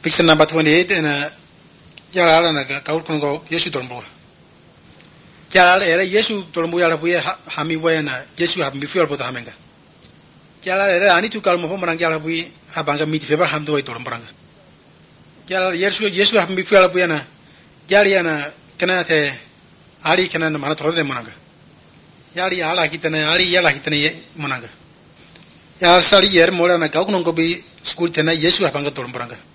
Picture number 28 and Yarala and Kaukungo, Yesu Dormo. Yarala era Yesu Dormoya, Hamiway and Yesu have before about Hamenga. Yarala, I need to call Mohamed Yalawi, Habanga meet Feber Hamdo Dormbranga. Yarala, Yesu have before Buena, Yariana, Canate, Ali Canan Manatro de Monanga. Yari Ala Hitana, Ali Yala Hitani Monanga. Yar Sali Yer more than a Kaukungo be school tena Yesu Habanga Dormbranga.